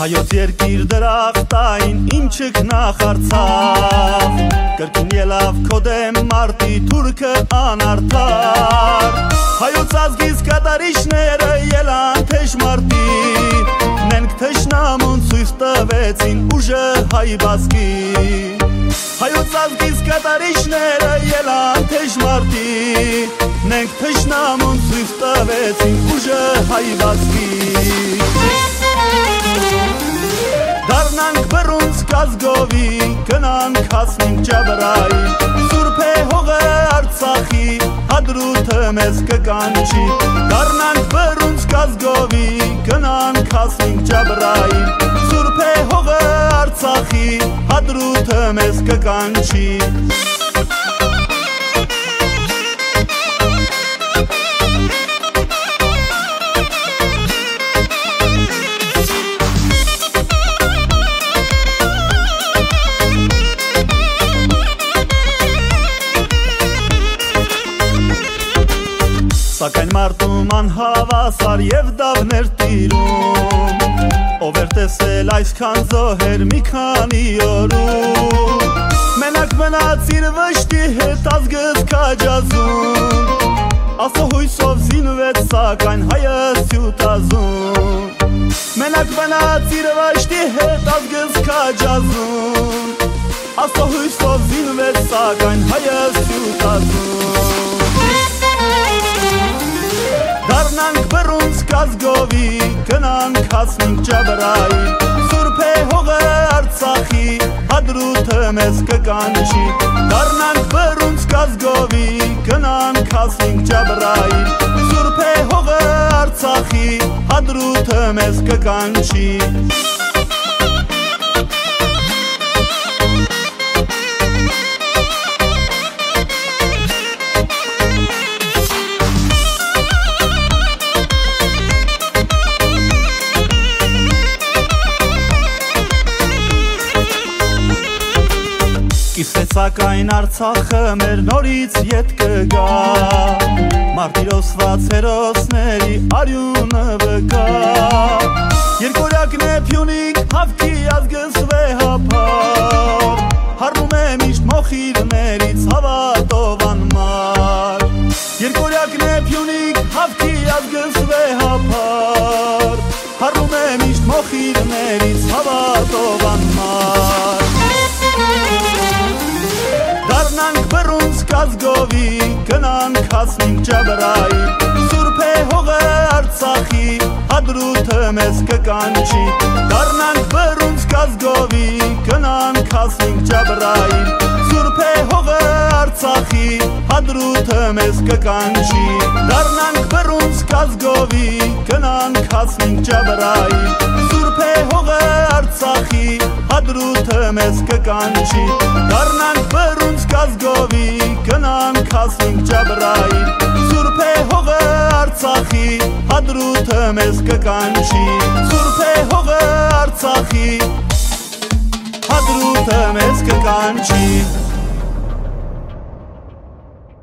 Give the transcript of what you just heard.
Հայոց երկիր դրախտային ինչ քնախարցավ Կրկին ելավ քո դեմ մարտի թուրքը անարդար Հայոց ազգից կատարիչները ելան թեժ մարտի Նենք թշնամուն ցույց տվեցին ուժը հայ բազգի Հայոց ազգից կատարիչները ելան թեժ մարտի Նենք թշնամուն ցույց տվեցին ուժը հայ բազգի Դառնանք բռունց կազգովի, գնանք հասնենք Ջաբրայիլ Սուրբ է հողը Արցախի, հադրութը մեզ կկանչի Դառնանք բռունց կազգովի, գնանք հասնենք Ջաբրայիլ Սուրբ է հողը Արցախի, հադրութը մեզ կկանչի Սակայն մարդում անհավասար և դավներ տիրում Ով էր տեսել այսքան զոհեր մի քանի օրում Մենակ մնաց իր վշտի հետ ազգս քաջազում Ասահույսով զինվեց սակայն հայը սյուտազում Մենակ մնաց իր վշտի հետ ազգս քաջազում Ասահույսով զինվեց սակայն հայը սյուտազում Դառնանք բռունց կազգովի, գնանք հասնենք Ջաբրայիլ Սուրբ է հողը Արցախի, հադրութը մեզ կկանչի Դառնանք բռունց կազգովի, գնանք հասնենք Ջաբրայիլ Սուրբ է հողը Արցախի, հադրութը մեզ կկանչի Կիսեց սակայն Արցախը մեր նորից ետ կգա Մարտիրոսված հերոսների արյունը վկա Երկորյակն է Փյունիկ հավքի ազգս վեհապար Հառնում է միշտ մոխիրներից հավատով անմար Երկորյակն է Փյունիկ հավքի ազգս վեհապար Հառնում է միշտ մոխիրներից հավատով անմար Դառնանք բռունց կազգովի, գնանք հասնենք Ջաբրայիլ Սուրբ է հողը Արցախի, հադրութը մեզ կկանչի Դառնանք բռունց կազգովի, գնանք հասնենք Ջաբրայիլ Սուրբ է հողը Արցախի, հադրութը մեզ կկանչի Դառնանք բռունց կազգովի, գնանք հասնենք Ջաբրայիլ Սուրբ է հողը Արցախի, հադրութը մեզ կկանչի Դառնանք բռունց կազգովի, գնանք հասնենք Ջաբրայիլ Սուրբ է հողը Արցախի, հադրութը մեզ կկանչի Սուրբ է հողը Արցախի, հադրութը մեզ կկանչի